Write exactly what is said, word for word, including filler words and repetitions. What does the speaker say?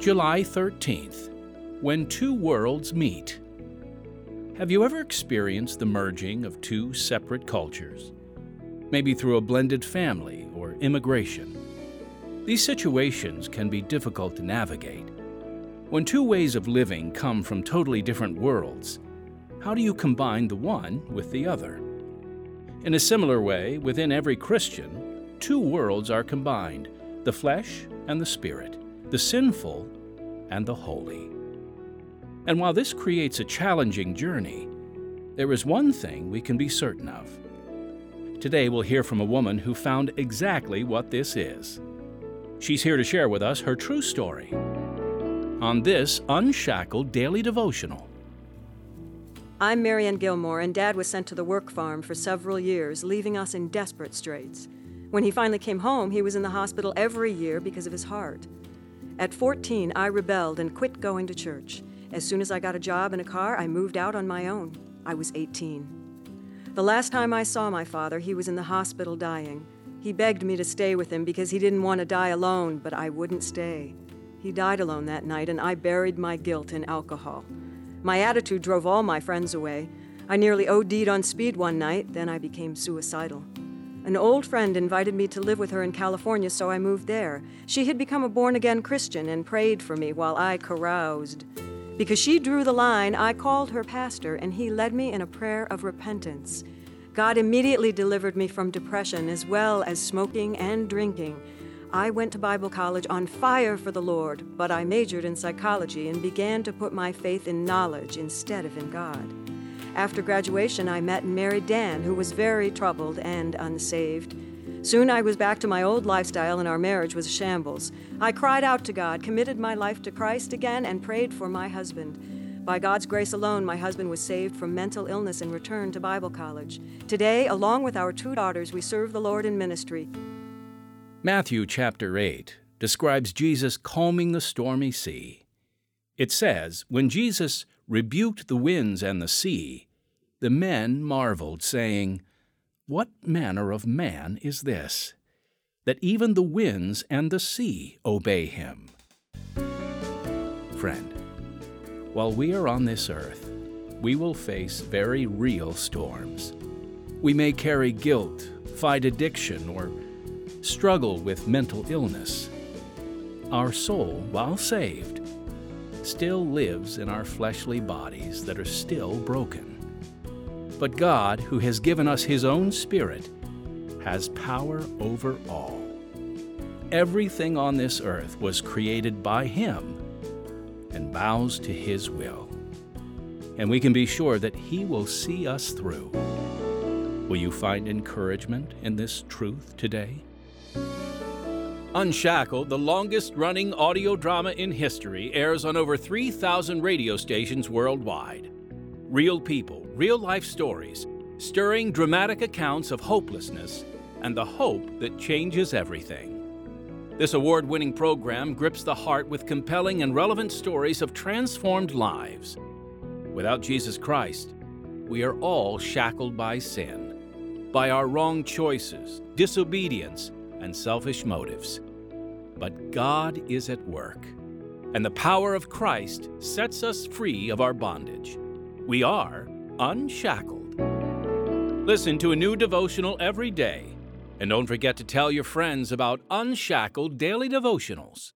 July thirteenth, when two worlds meet. Have you ever experienced the merging of two separate cultures? Maybe through a blended family or immigration. These situations can be difficult to navigate. When two ways of living come from totally different worlds, how do you combine the one with the other? In a similar way, within every Christian, two worlds are combined, the flesh and the spirit, the sinful and the holy. And while this creates a challenging journey, there is one thing we can be certain of. Today we'll hear from a woman who found exactly what this is. She's here to share with us her true story on this Unshackled Daily Devotional. I'm Marianne Gilmore, and Dad was sent to the work farm for several years, leaving us in desperate straits. When he finally came home, he was in the hospital every year because of his heart. At fourteen, I rebelled and quit going to church. As soon as I got a job and a car, I moved out on my own. I was eighteen. The last time I saw my father, he was in the hospital dying. He begged me to stay with him because he didn't want to die alone, but I wouldn't stay. He died alone that night, and I buried my guilt in alcohol. My attitude drove all my friends away. I nearly O D'd on speed one night, then I became suicidal. An old friend invited me to live with her in California, so I moved there. She had become a born-again Christian and prayed for me while I caroused. Because she drew the line, I called her pastor, and he led me in a prayer of repentance. God immediately delivered me from depression as well as smoking and drinking. I went to Bible college on fire for the Lord, but I majored in psychology and began to put my faith in knowledge instead of in God. After graduation, I met and married Dan, who was very troubled and unsaved. Soon I was back to my old lifestyle, and our marriage was a shambles. I cried out to God, committed my life to Christ again, and prayed for my husband. By God's grace alone, my husband was saved from mental illness and returned to Bible college. Today, along with our two daughters, we serve the Lord in ministry. Matthew chapter eight describes Jesus calming the stormy sea. It says, when Jesus rebuked the winds and the sea, the men marveled, saying, "What manner of man is this, that even the winds and the sea obey him?" Friend, while we are on this earth, we will face very real storms. We may carry guilt, fight addiction, or struggle with mental illness. Our soul, while saved, still lives in our fleshly bodies that are still broken. But God, who has given us His own Spirit, has power over all. Everything on this earth was created by Him and bows to His will. And we can be sure that He will see us through. Will you find encouragement in this truth today? Unshackled, the longest-running audio drama in history, airs on over three thousand radio stations worldwide. Real people, real-life stories, stirring dramatic accounts of hopelessness and the hope that changes everything. This award-winning program grips the heart with compelling and relevant stories of transformed lives. Without Jesus Christ, we are all shackled by sin, by our wrong choices, disobedience, and selfish motives. But God is at work, and the power of Christ sets us free of our bondage. We are unshackled. Listen to a new devotional every day, and don't forget to tell your friends about Unshackled Daily Devotionals.